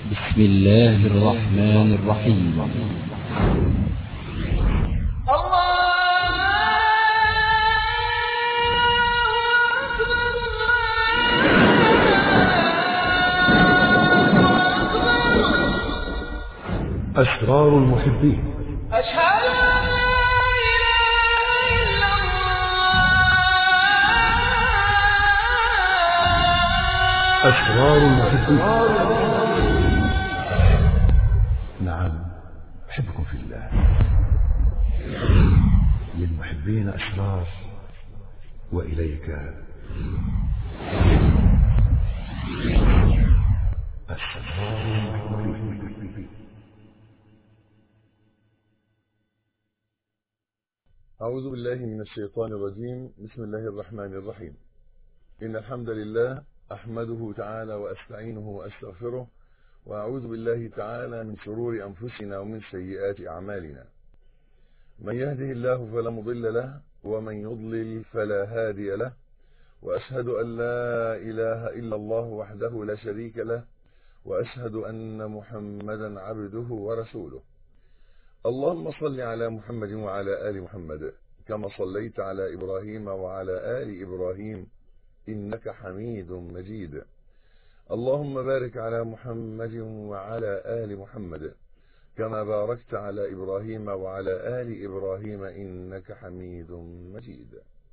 بسم الله الرحمن الرحيم. أسرار المحبين. أشهد أن لا إله إلا الله. أسرار المحبين. نعم، أحبكم في الله. للمحبين أسرار، وإليك أسرار المحبين. أعوذ بالله من الشيطان الرجيم. بسم الله الرحمن الرحيم. إن الحمد لله أحمده تعالى وأستعينه وأستغفره، وأعوذ بالله تعالى من شرور أنفسنا ومن سيئات أعمالنا. من يهده الله فلا مضل له، ومن يضلل فلا هادي له، وأشهد أن لا إله إلا الله وحده لا شريك له، وأشهد أن محمدا عبده ورسوله. اللهم صل على محمد وعلى آل محمد كما صليت على إبراهيم وعلى آل إبراهيم إنك حميد مجيد. اللهم بارك على محمد وعلى آل محمد كما باركت على إبراهيم وعلى آل إبراهيم إنك حميد مجيد.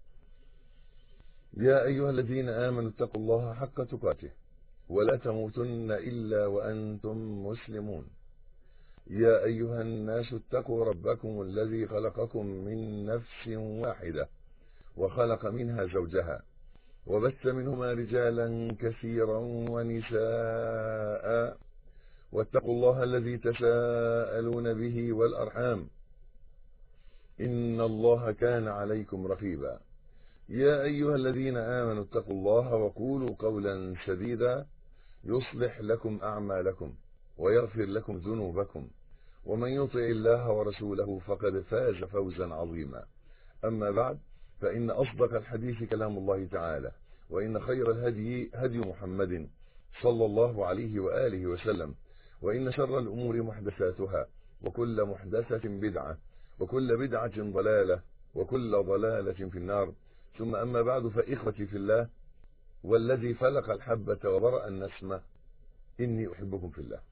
يا أيها الذين آمنوا اتقوا الله حق تقاته ولا تموتن إلا وأنتم مسلمون. يا أيها الناس اتقوا ربكم الذي خلقكم من نفس واحدة وخلق منها زوجها وبث منهما رجالا كثيرا ونساء، واتقوا الله الذي تساءلون به والأرحام إن الله كان عليكم رقيبا. يا أيها الذين آمنوا اتقوا الله وقولوا قولا سديدا يصلح لكم أعمالكم ويغفر لكم ذنوبكم، ومن يطع الله ورسوله فقد فاز فوزا عظيما. أما بعد، فإن أصدق الحديث كلام الله تعالى، وإن خير الهدي هدي محمد صلى الله عليه وآله وسلم، وإن شر الأمور محدثاتها، وكل محدثة بدعة، وكل بدعة ضلالة، وكل ضلالة في النار. ثم أما بعد، فإخوتي في الله، والذي فلق الحبة وبرأ النسمة، إني أحبكم في الله،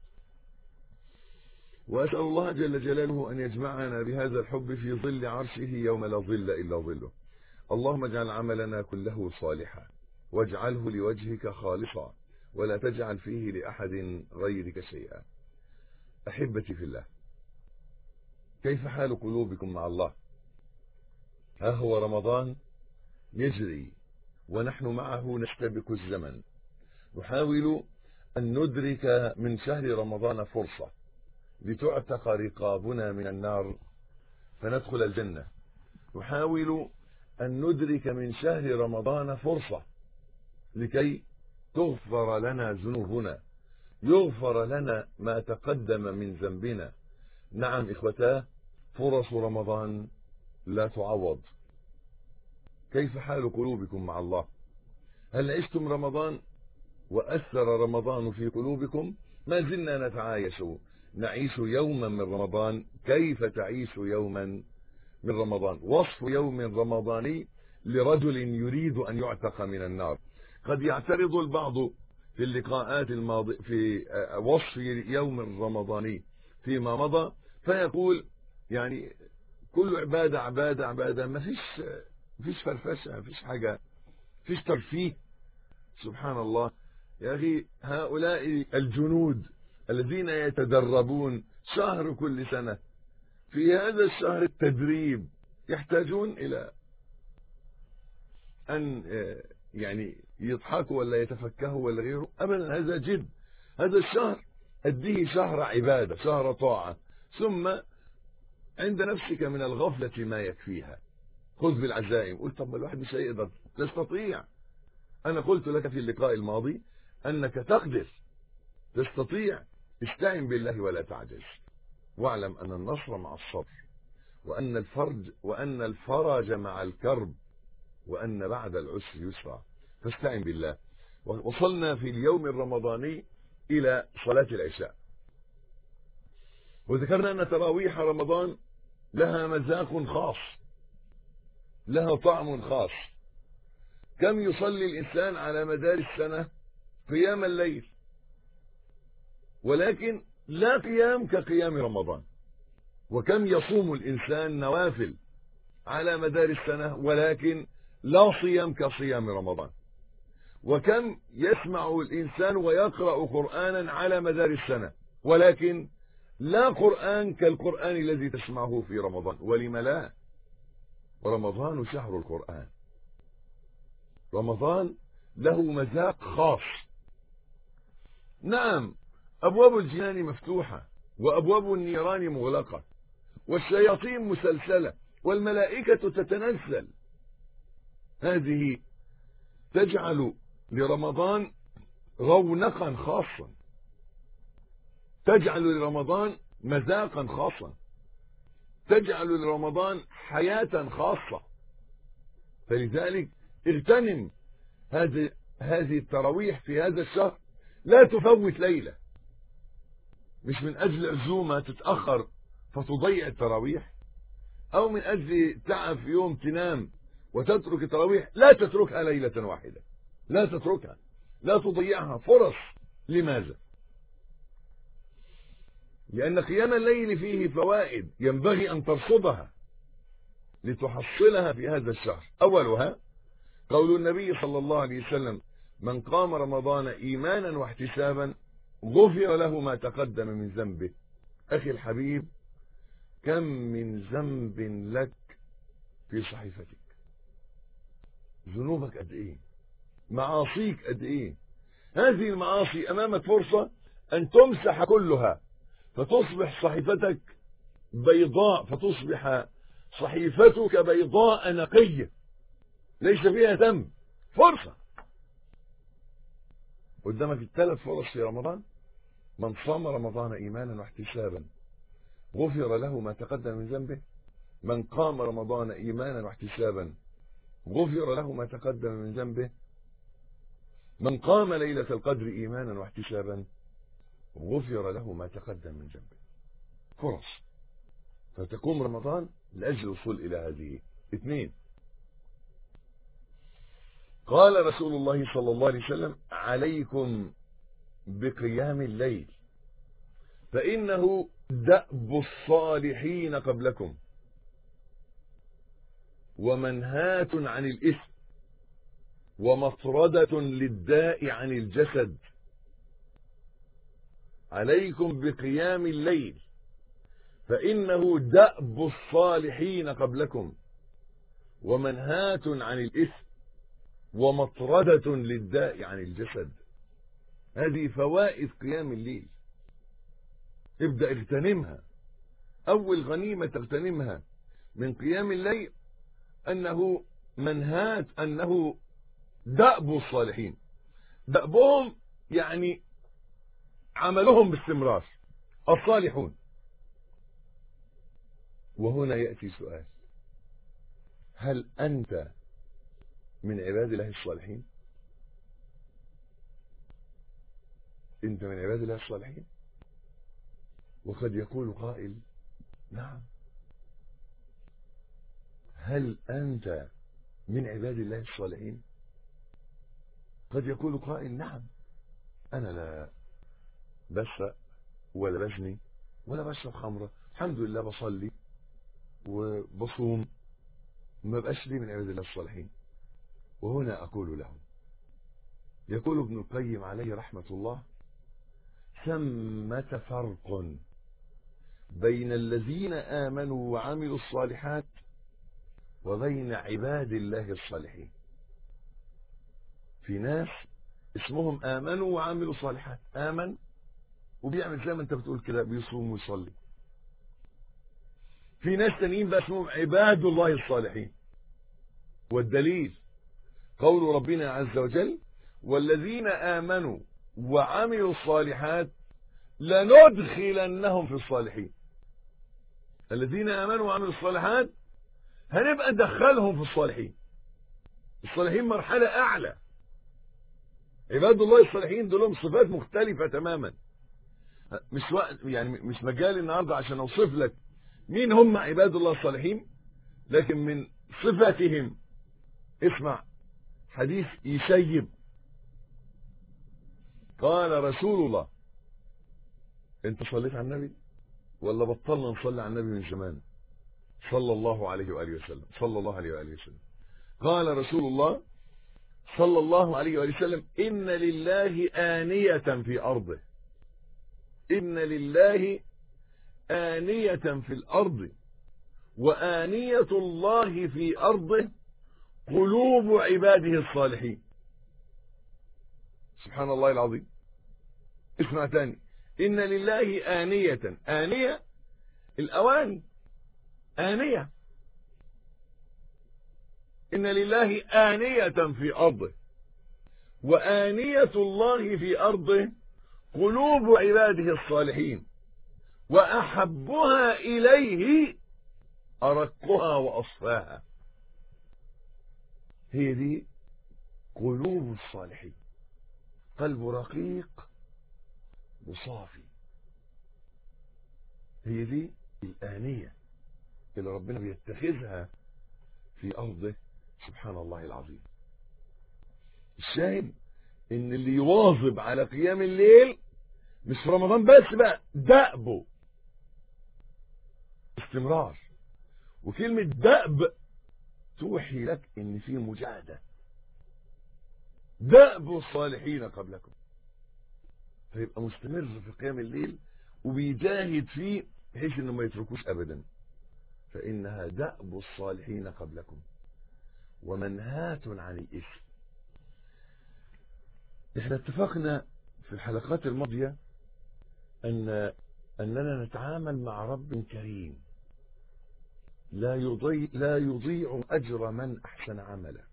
وأسأل الله جل جلاله أن يجمعنا بهذا الحب في ظل عرشه يوم لا ظل إلا ظله. اللهم اجعل عملنا كله صالحا، واجعله لوجهك خالصا، ولا تجعل فيه لأحد غيرك شيئا. أحبتي في الله، كيف حال قلوبكم مع الله؟ ها هو رمضان يجري ونحن معه نستبق الزمن، نحاول أن ندرك من شهر رمضان فرصة لتعتق رقابنا من النار فندخل الجنة. نحاول أن ندرك من شهر رمضان فرصة لكي تغفر لنا ذنوبنا، يغفر لنا ما تقدم من ذنبنا. نعم إخوتاه، فرص رمضان لا تعوض. كيف حال قلوبكم مع الله؟ هل عشتم رمضان وأثر رمضان في قلوبكم؟ ما زلنا نعيش يوما من رمضان. كيف تعيش يوما من رمضان؟ وصف يوم رمضاني لرجل يريد أن يعتق من النار. قد يعترض البعض في اللقاءات الماضية في وصف يوم رمضاني فيما مضى، فيقول يعني كل عبادة عبادة عبادة، ما فيش فرفشة، ما فيش حاجة، فيش ترفيه. سبحان الله يا أخي، هؤلاء الجنود الذين يتدربون شهر كل سنة، في هذا الشهر التدريب يحتاجون إلى أن يعني يضحكوا ولا يتفكهوا ولا غيره أبدا. هذا جد. هذا الشهر أديه شهر عبادة، شهر طاعة، ثم عند نفسك من الغفلة ما يكفيها. خذ بالعزائم. قلت طب الواحد مش هيقدر. تستطيع. أنا قلت لك في اللقاء الماضي أنك تقدر، تستطيع. استعن بالله ولا تعجز، واعلم أن النصر مع الصبر، وأن الفرج مع الكرب، وأن بعد العسر يسرا. فاستعن بالله. وصلنا في اليوم الرمضاني إلى صلاة العشاء. وذكرنا أن تراويح رمضان لها مذاق خاص، لها طعم خاص. كم يصلي الإنسان على مدار السنة قيام الليل، ولكن لا قيام كقيام رمضان. وكم يصوم الإنسان نوافل على مدار السنة، ولكن لا صيام كصيام رمضان. وكم يسمع الإنسان ويقرأ قرآنا على مدار السنة، ولكن لا قرآن كالقرآن الذي تسمعه في رمضان. ولم لا؟ ورمضان شهر القرآن. رمضان له مذاق خاص. نعم، أبواب الجنان مفتوحة، وأبواب النيران مغلقة، والشياطين مسلسلة، والملائكة تتنزل. هذه تجعل لرمضان رونقا خاصا، تجعل لرمضان مذاقا خاصا، تجعل لرمضان حياة خاصة. فلذلك اغتنم هذه التراويح في هذا الشهر، لا تفوت ليلة، مش من أجل عزومة تتأخر فتضيع التراويح، أو من أجل تعب في يوم تنام وتترك التراويح. لا تتركها ليلة واحدة، لا تتركها، لا تضيعها فرص. لماذا؟ لأن قيام الليل فيه فوائد ينبغي أن ترصدها لتحصلها في هذا الشهر. أولها قول النبي صلى الله عليه وسلم: من قام رمضان إيمانا واحتسابا غفر له ما تقدم من ذنبه. أخي الحبيب، كم من ذنب لك في صحيفتك؟ ذنوبك قد إيه؟ معاصيك قد إيه؟ هذه المعاصي أمامك فرصة أن تمسح كلها، فتصبح صحيفتك بيضاء، فتصبح صحيفتك بيضاء نقية ليس فيها ذنب. فرصة قدامك، الثلاث فرص في رمضان: من صام رمضان إيمانا واحتسابا غفر له ما تقدم من ذنبه، من قام رمضان إيمانا واحتسابا غفر له ما تقدم من ذنبه، من قام ليلة القدر إيمانا واحتسابا غفر له ما تقدم من ذنبه. فرص، فتقوم رمضان لأجل الوصول إلى هذه. 2، قال رسول الله صلى الله عليه وسلم: عليكم بقيام الليل فإنه دأب الصالحين قبلكم ومنهاة عن الإثم ومطردة للداء عن الجسد. عليكم بقيام الليل فإنه دأب الصالحين قبلكم ومنهاة عن الإثم ومطردة للداء عن الجسد. هذه فوائد قيام الليل، ابدأ اغتنمها. أول غنيمة تغتنمها من قيام الليل أنه منهاة، أنه دأب الصالحين. دأبهم يعني عملهم باستمرار، الصالحون. وهنا يأتي سؤال: هل أنت من عباد الله الصالحين؟ أنت من عباد الله الصالحين؟ وقد يقول قائل: نعم. هل أنت من عباد الله الصالحين؟ قد يقول قائل: نعم، أنا لا بسرق ولا بزني ولا بشرب خمرة، الحمد لله بصلي وبصوم، ما بقاش لي من عباد الله الصالحين. وهنا أقول لهم، يقول ابن القيم عليه رحمة الله: ثمة فرق بين الذين آمنوا وعملوا الصالحات وبين عباد الله الصالحين. في ناس اسمهم آمنوا وعملوا الصالحات، آمن وبيعمل زي ما انت بتقول كده، بيصوم ويصلي. في ناس تانيين بقى اسمهم عباد الله الصالحين. والدليل قول ربنا عز وجل: والذين آمنوا وعملوا الصالحات لندخلنهم في الصالحين. الذين آمنوا وعملوا الصالحات هنبقى ندخلهم في الصالحين. الصالحين مرحلة أعلى. عباد الله الصالحين دول صفات مختلفة تماما. مش وقت يعني مش مجال النهارده عشان اوصف لك مين هم عباد الله الصالحين، لكن من صفاتهم اسمع حديث يشيب. قال رسول الله، انت صليت على النبي ولا بطلنا نصلي على النبي من زمان؟ صلى الله عليه وآله وسلم، صلى الله عليه وآله وسلم. قال رسول الله صلى الله عليه وآله وسلم: إن لله آنية في أرضه، إن لله آنية في الأرض، وآنية الله في أرضه قلوب عباده الصالحين. سبحان الله العظيم. اسمع تاني: إن لله آنية، آنية الأواني، آنية. إن لله آنية في أرضه، وآنية الله في أرضه قلوب عباده الصالحين، وأحبها إليه أرقها وأصفاها. هي دي قلوب الصالحين، قلب رقيق وصافي. هي دي الآنية اللي ربنا بيتخذها في أرضه. سبحان الله العظيم. الشاهد ان اللي يواظب على قيام الليل مش في رمضان بس بقى، دأبه استمرار. وكلمة دأب توحي لك ان في مجاهدة. دأب الصالحين قبلكم، فيبقى مستمر في قيام الليل وبيجاهد فيه بحيث انه ما يتركوش ابدا. فانها دأب الصالحين قبلكم ومنهاة عن الإثم. احنا اتفقنا في الحلقات الماضية أننا نتعامل مع رب كريم لا يضيع أجر من أحسن عملا.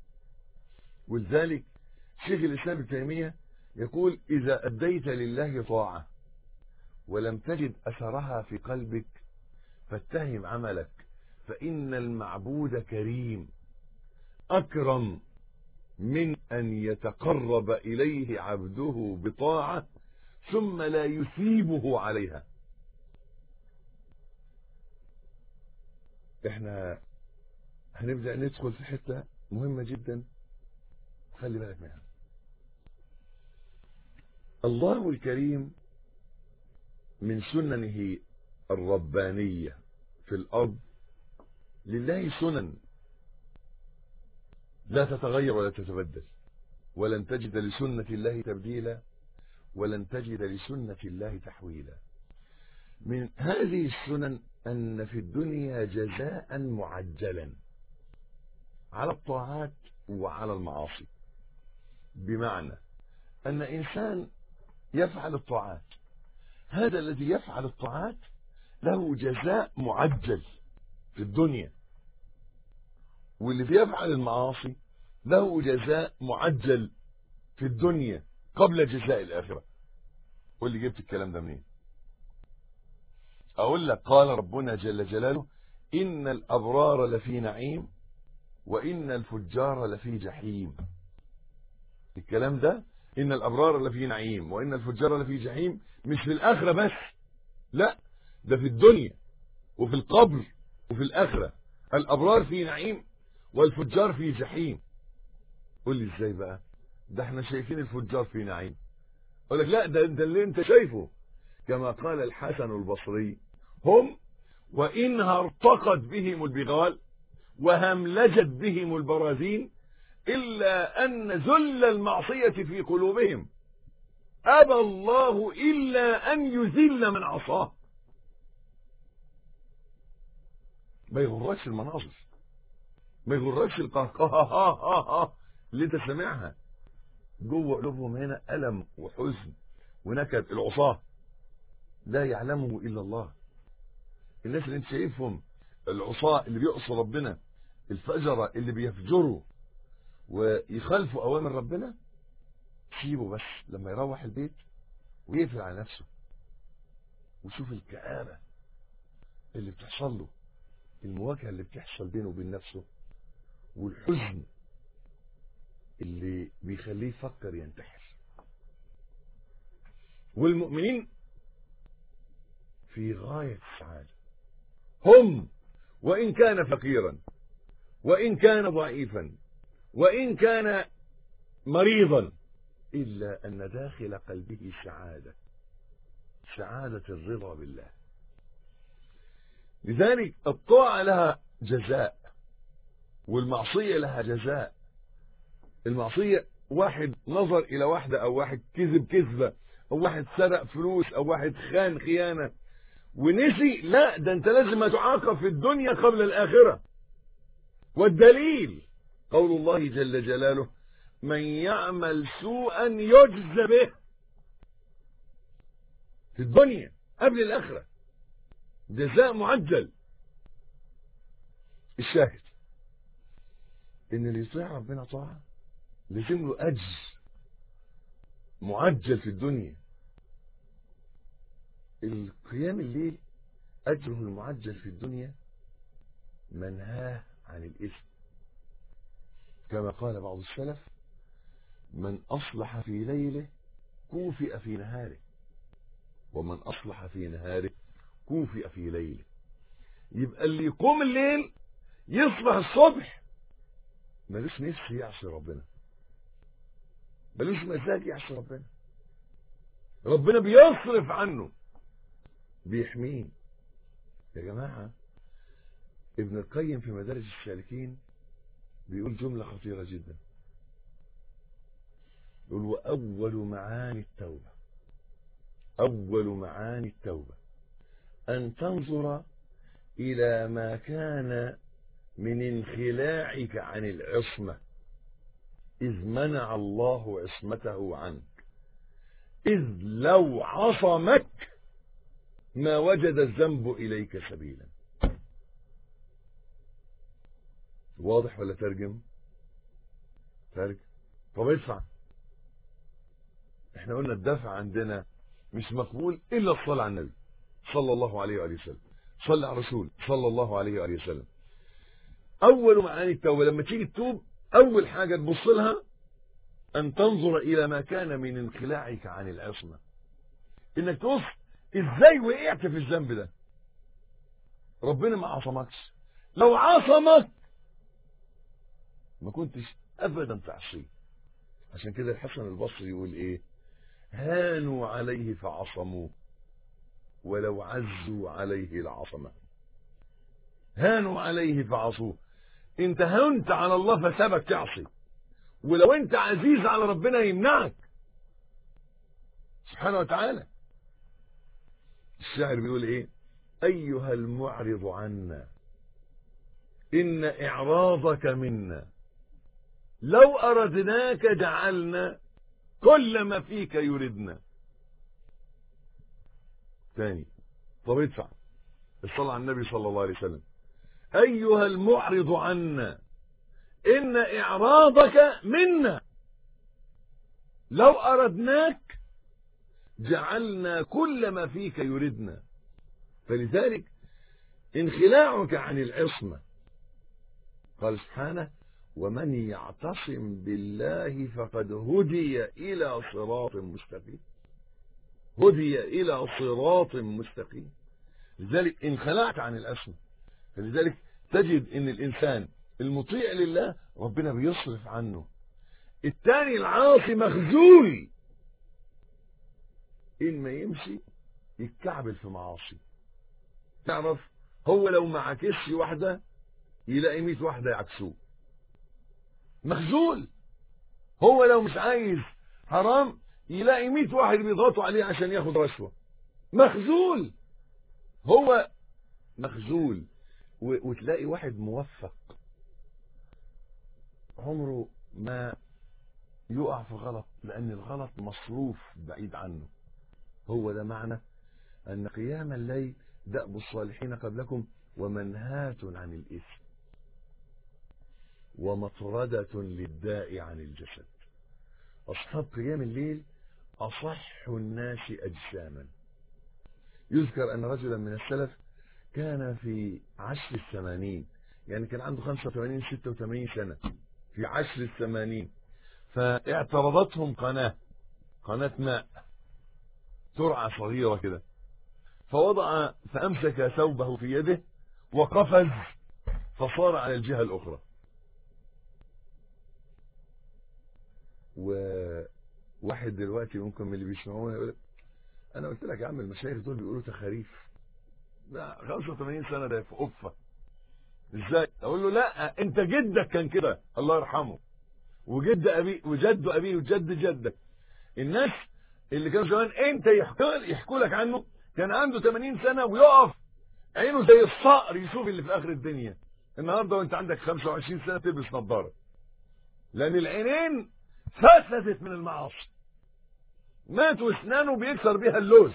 ولذلك شيخ الإسلام ابن تيمية يقول: إذا أديت لله طاعة ولم تجد أثرها في قلبك فاتهم عملك، فإن المعبود كريم أكرم من أن يتقرب إليه عبده بطاعة ثم لا يثيبه عليها. احنا هنبدأ ندخل في حتة مهمة جدا، خلي بالك منها. الله الكريم من سننه الربانية في الأرض، لله سنن لا تتغير ولا تتبدل، ولن تجد لسنة الله تبديلا ولن تجد لسنة الله تحويلا. من هذه السنن أن في الدنيا جزاء معجلا على الطاعات وعلى المعاصي، بمعنى أن إنسان يفعل الطاعات، هذا الذي يفعل الطاعات له جزاء معجل في الدنيا، واللي بيفعل المعاصي له جزاء معجل في الدنيا قبل جزاء الآخرة. قول لي جبت الكلام ده منين؟ أقول لك: قال ربنا جل جلاله: إن الأبرار لفي نعيم وإن الفجار لفي جحيم. الكلام ده إن الأبرار لفي نعيم وإن الفجار لفي جحيم مش في الآخرة بس، لا، ده في الدنيا وفي القبر وفي الآخرة. الأبرار في نعيم والفجار في جحيم. قول لي ازاي بقى؟ ده احنا شايفين الفجار في نعيم. اقول لك: لا، ده اللي انت شايفه. كما قال الحسن البصري: هم وإنها ارتقت بهم البغال وهملجت بهم البراذين إلا أن ذل المعصية في قلوبهم أبى الله إلا أن يذل من عصاه. ما يغركش المناظر، ما يغركش القهقهه اللي انت سامعها. جوه قلوبهم هنا ألم وحزن ونكد. العصاه لا يعلمه إلا الله. الناس اللي انت شايفهم العصاه اللي بيعصوا ربنا، الفجرة اللي بيفجروا ويخالفوا أوامر ربنا، سيبه بس لما يروح البيت ويقفل على نفسه وشوف الكآبة اللي بتحصل له، المواجهة اللي بتحصل بينه وبين نفسه، والحزن اللي بيخليه يفكر ينتحر. والمؤمنين في غاية السعادة، هم وإن كان فقيرا، وإن كان ضعيفا، وإن كان مريضا، إلا أن داخل قلبه سعادة الرضا بالله. لذلك الطاعة لها جزاء والمعصية لها جزاء. المعصية واحد نظر إلى واحدة، أو واحد كذب كذبة، أو واحد سرق فلوس، أو واحد خان خيانة ونسي، لا، ده أنت لازم تعاقب في الدنيا قبل الآخرة. والدليل قول الله جل جلاله: من يعمل سوءا يجزى به. في الدنيا قبل الآخرة جزاء معجل. الشاهد إن اللي يطيع ربنا طاعة لازم له أجر معجل في الدنيا. القيام الليل أجره المعجل في الدنيا منهاه عن الإثم، كما قال بعض السلف: من أصلح في ليله كوفئ في نهاره، ومن أصلح في نهاره كوفئ في ليله. يبقى اللي يقوم الليل يصبح الصبح ملوش نفس يعصي ربنا، ملوش مزاج يعصي ربنا. ربنا بيصرف عنه، بيحميه. يا جماعة، ابن القيم في مدارج السالكين بيقول جملة خطيرة جدا، يقول: وأول معاني التوبة، أول معاني التوبة أن تنظر إلى ما كان من انخلاعك عن العصمة، إذ منع الله عصمته عنك، إذ لو عصمك ما وجد الذنب إليك سبيلا. واضح ولا ترجم؟ ترجم. طب ادفع. احنا قلنا الدفع عندنا مش مقبول إلا الصلاة على النبي صلى الله عليه وآله وسلم. صلى على الرسول صلى الله عليه وآله وسلم. أول معاني التوبة لما تيجي تتوب، أول حاجة تبص لها أن تنظر إلى ما كان من انخلاعك عن العصمة، إنك تبص إزاي وقعت في الذنب ده. ربنا ما عصمكش، لو عصمك ما كنتش أبدا تعصيه. عشان كده الحسن البصري يقول إيه: هانوا عليه فعصموه ولو عزوا عليه لعصمه. هانوا عليه فعصوه، انت هنت على الله فسابك تعصي، ولو انت عزيز على ربنا يمنعك سبحانه وتعالى. الشاعر بيقول ايه: ايها المعرض عنا ان اعراضك منا، لو اردناك جعلنا كل ما فيك يردنا. تاني. طب ادفع الصلاة على النبي صلى الله عليه وسلم: أيها المعرض عنا إن إعراضك منا، لو أردناك جعلنا كل ما فيك يردنا. فلذلك انخلاعك عن العصمة، قال سبحانه: ومن يعتصم بالله فقد هدي إلى صراط مستقيم. هدي إلى صراط مستقيم. لذلك انخلعت عن العصمة. فلذلك تجد ان الانسان المطيع لله ربنا بيصرف عنه. الثاني العاصي مخزول، ان ما يمشي يتكعبل في معاصي. تعرف هو لو ما عكسش واحدة يلاقي 100 واحدة يعكسوه. مخزول. هو لو مش عايز حرام يلاقي 100 واحد بيضغطوا عليه عشان ياخد رشوة. مخزول. هو مخزول. وتلاقي واحد موفق عمره ما يقع في غلط، لأن الغلط مصروف بعيد عنه. هو ده معنى أن قيام الليل دأب الصالحين قبلكم ومنهاة عن الإثم ومطردة للداء عن الجسد. أصحاب قيام الليل أصح الناس أجساما. يذكر أن رجلا من السلف كان في عشر 80، يعني كان عنده 85 86 سنة، في عشر 80، فاعترضتهم قناة ماء، ترعة صغيرة كده، فأمسك ثوبه في يده وقفز فصار على الجهة الأخرى. وواحد دلوقتي ممكن من اللي بيسمعونا يقول أنا قلت لك يا عم المشايخ دول بيقولوا تخاريف، لا 85 سنة ده في قفة ازاي؟ اقول له لا، انت جدك كان كده الله يرحمه، وجد ابي وجد ابي وجد جدك. الناس اللي كانوا زمان انت يحكوا لك عنه كان عنده 80 سنة ويقف عينه زي الصقر يشوف اللي في اخر الدنيا. النهارده وانت عندك 25 سنة تلبس نظارة، لان العينين فسدت من المعاصي، مات واسنانه بيكسر بيها اللوز.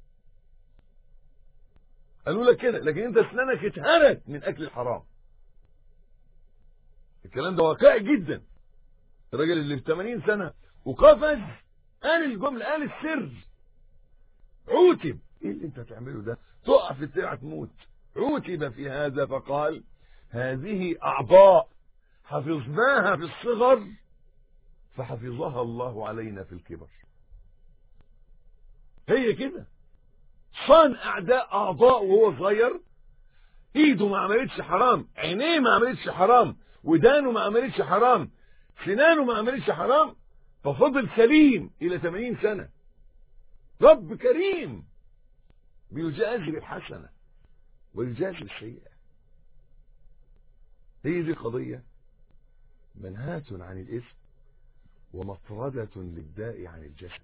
قالوا لك كده، لكن انت اسنانك اتهرت من اكل الحرام. الكلام ده واقعي جدا. الراجل اللي في 80 سنة وقفز قال الجملة، قال السر، عوتب. ايه اللي انت هتعمله ده؟ تقع في السرعة تموت. عوتب في هذا فقال هذه اعضاء حفظناها في الصغر فحفظها الله علينا في الكبر. هي كده، صان اعداء اعضاء وهو صغير، ايده ما عملتش حرام، عينيه ما عملتش حرام، ودانه ما عملتش حرام، سنانه ما عملتش حرام، ففضل سليم الى 80 سنة. رب كريم بيجازي بالحسنة ويجازي بالسيئة. هي دي القضية، منهاة عن الإثم ومطردة للداء عن الجسد.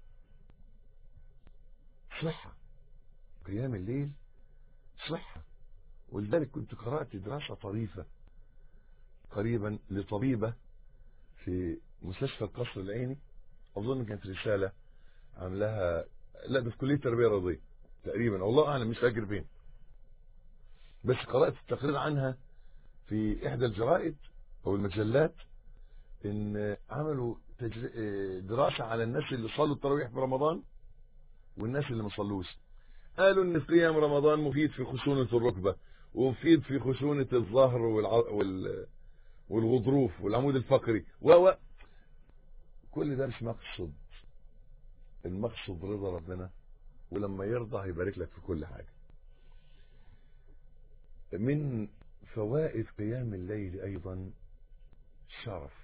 صحة، قيام الليل صحة. ولذلك كنت قرأت دراسة طريفة قريبا لطبيبة في مستشفى القصر العيني، أظن كانت رسالة عملها، لا ده في كلية تربية رياضية تقريبا، والله أعلم مش فاكر فين، بس قرأت التقرير عنها في إحدى الجرائد أو المجلات، إن عملوا دراسة على الناس اللي صلوا التراويح في رمضان والناس اللي ما صلوش. قالوا إن قيام رمضان مفيد في خشونة الركبة، ومفيد في خشونة الظهر والغضروف والعمود الفقري كل ده مش مقصد. المقصد رضا ربنا، ولما يرضى هيبارك لك في كل حاجة. من فوائد قيام الليل أيضا شرف.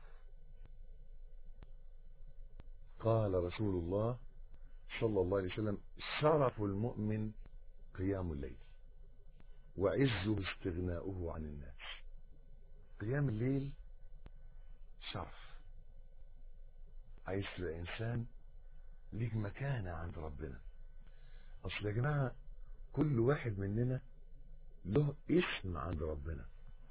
قال رسول الله صلى الله عليه وسلم شرف المؤمن قيام الليل وعزه استغناؤه عن الناس. قيام الليل شرف. عايز تبقى إنسان ليك مكانة عند ربنا. أصل يا جماعة كل واحد مننا له اسم عند ربنا.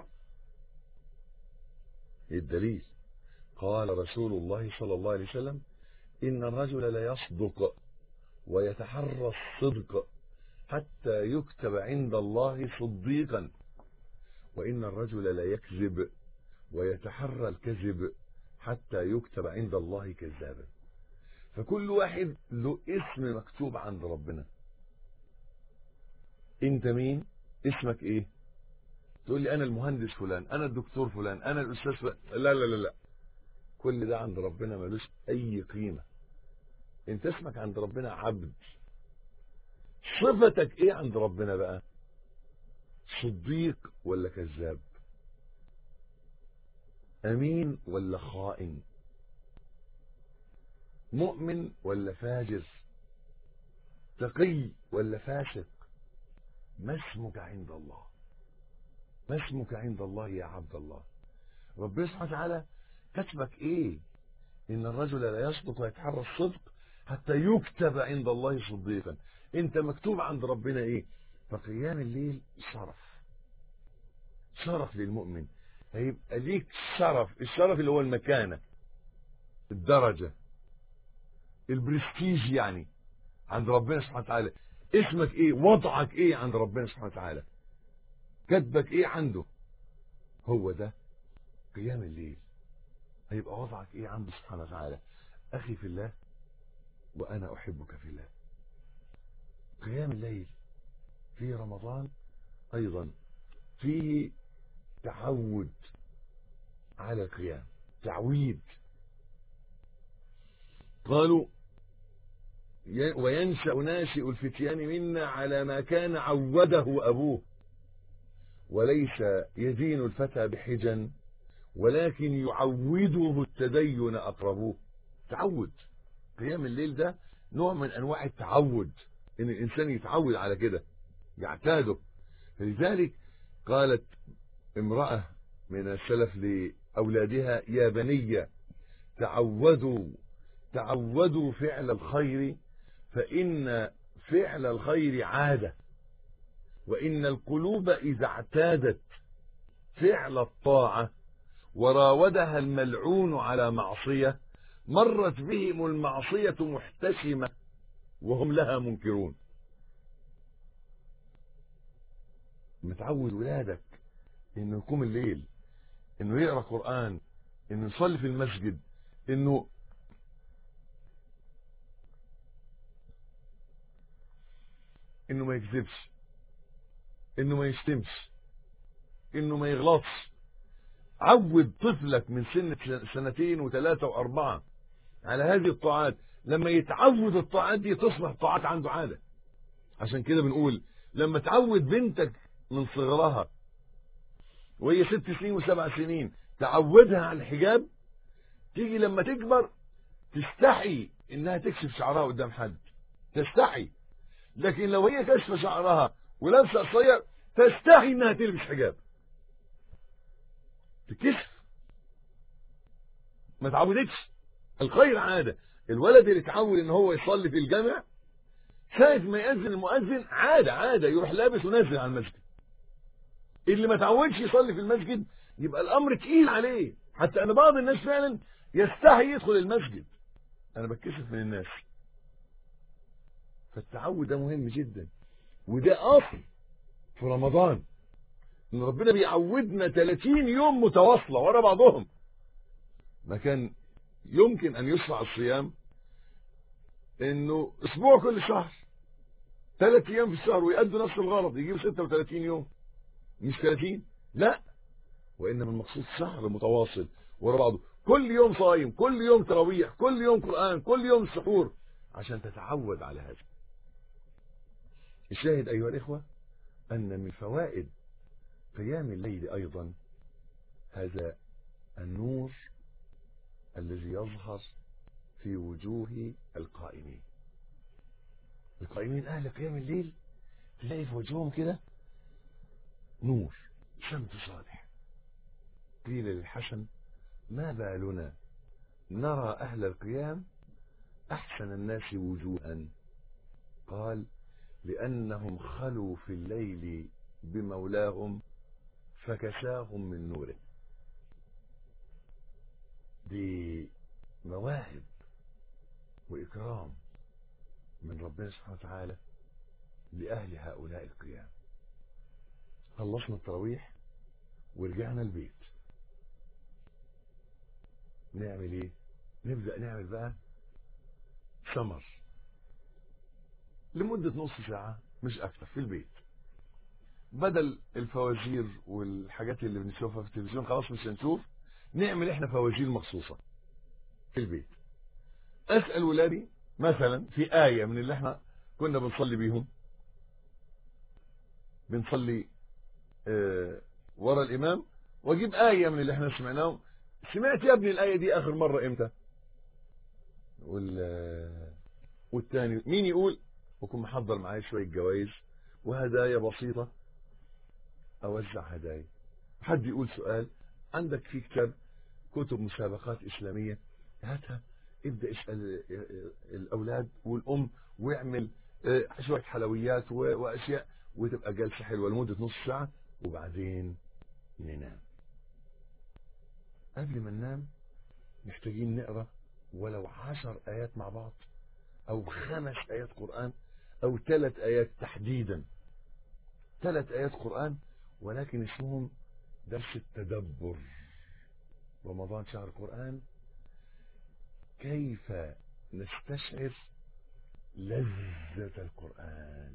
الدليل قال رسول الله صلى الله عليه وسلم إن الرجل لا يصدق ويتحرى الصدق حتى يكتب عند الله صديقا، وإن الرجل لا يكذب ويتحرى الكذب حتى يكتب عند الله كذابا. فكل واحد له اسم مكتوب عند ربنا. انت مين؟ اسمك ايه؟ تقول لي انا المهندس فلان، انا الدكتور فلان، انا الاستاذ فلان. لا لا لا لا، كل ده عند ربنا ملوش اي قيمة. انت اسمك عند ربنا عبد. صفتك ايه عند ربنا بقى؟ صديق ولا كذاب؟ امين ولا خائن؟ مؤمن ولا فاجر؟ تقي ولا فاسق؟ ما اسمك عند الله؟ ما اسمك عند الله يا عبد الله؟ ربنا سبحانه وتعالى كتبك ايه؟ ان الرجل لا يصدق ويتحرى الصدق حتى يكتب عند الله صديقا. انت مكتوب عند ربنا ايه؟ فقيام الليل شرف. شرف للمؤمن. هيبقى ليك شرف. الشرف اللي هو المكانة، الدرجة، البرستيج يعني عند ربنا سبحانه وتعالى. اسمك ايه؟ وضعك ايه عند ربنا سبحانه وتعالى؟ كتبك ايه عنده؟ هو ده قيام الليل. هيبقى وضعك ايه عنده سبحانه وتعالى؟ اخي في الله وانا احبك في الله. قيام الليل في رمضان ايضا فيه تعود على القيام، تعويد قالوا وينشأ ناشئ الفتيان منا على ما كان عوده أبوه، وليس يدين الفتى بحجن ولكن يعوده التدين أقربوه. تعود قيام الليل ده نوع من أنواع التعود، إن الإنسان يتعود على كده يعتاده. فلذلك قالت امرأة من السلف لأولادها يا بني تعودوا فعل الخير فإن فعل الخير عادة، وإن القلوب إذا اعتادت فعل الطاعة وراودها الملعون على معصية مرت بهم المعصية محتشمة وهم لها منكرون. متعود ولادك انه يقوم الليل، انه يقرأ قرآن، انه يصلي في المسجد، انه ما يكذبش، انه ما يشتمش، انه ما يغلطش. عود طفلك من سن 2 و3 و4 على هذه الطاعات. لما يتعود الطاعات دي تصبح الطاعات عنده عادة. عشان كده بنقول لما تعود بنتك من صغرها وهي 6 سنين و7 سنين تعودها على الحجاب، تيجي لما تكبر تستحي انها تكشف شعرها قدام حد، تستحي. لكن لو هي كشف شعرها ولابسه قصير تستحي انها تلبس حجاب، تكشف. ما تعودتش. الخير عاده. الولد اللي اتعود ان هو يصلي في الجامع ساعة ما يأذن المؤذن عادة يروح لابس ونازل على المسجد. اللي ما تعودش يصلي في المسجد يبقى الامر تقيل عليه. حتى ان بعض الناس فعلا يستحي يدخل المسجد. انا بتكسف من الناس. فالتعود ده مهم جدا، وده اصل في رمضان ان ربنا بيعودنا 30 يوم متواصله ورا بعضهم. ما كان يمكن ان يشرع الصيام انه اسبوع كل شهر 3 ايام في الشهر ويأدوا نفس الغرض، يجيب 36 يوم مش 30. لا، وانما المقصود شهر متواصل ورا بعضه، كل يوم صايم، كل يوم تراويح، كل يوم قرآن، كل يوم سحور، عشان تتعود على هذا. الشاهد ايها الاخوه ان من فوائد قيام الليل ايضا هذا النور الذي يظهر في وجوه القائمين. اهل قيام الليل تلاقي في وجوههم كده نور، شمس صالح. قيل للحسن ما بالنا نرى اهل القيام احسن الناس وجوها؟ قال لانهم خلوا في الليل بمولاهم فكساهم من نوره. دي مواهب واكرام من ربنا سبحانه وتعالى لاهل هؤلاء القيام. خلصنا التراويح ورجعنا البيت، نعمل ايه؟ نبدأ نعمل بقى سمر لمدة نص ساعة مش اكتر في البيت، بدل الفوازير والحاجات اللي بنشوفها في التلفزيون خلاص مش هنشوف، نعمل احنا فوازير مخصوصة في البيت. اسأل ولادي مثلا في آية من اللي احنا كنا بنصلي بيهم، بنصلي ورا الامام، واجيب آية من اللي احنا سمعناهم. سمعت يا ابني الآية دي اخر مرة امتى؟ والتاني مين يقول؟ وكون محضر معايا شوية جوائز وهدايا بسيطة اوزع هدايا. حد يقول سؤال، عندك في كتاب كتب مسابقات اسلامية هاتها، ابدأ اسأل الاولاد والام واعمل شوية حلويات واشياء، وتبقى جلسة حلوة لمدة نص ساعة، وبعدين ننام. قبل ما ننام محتاجين نقرأ ولو 10 آيات مع بعض، او 5 آيات قرآن، او 3 آيات تحديدا، 3 آيات قرآن ولكن اسمهم درس التدبر. رمضان شهر قرآن، كيف نستشعر لذة القرآن،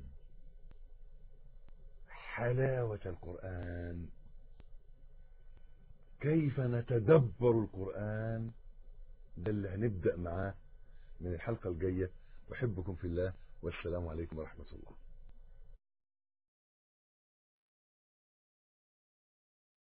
حلاوة القرآن، كيف نتدبر القرآن. ده اللي هنبدأ معاه من الحلقة الجاية. أحبكم في الله، والسلام عليكم ورحمة الله.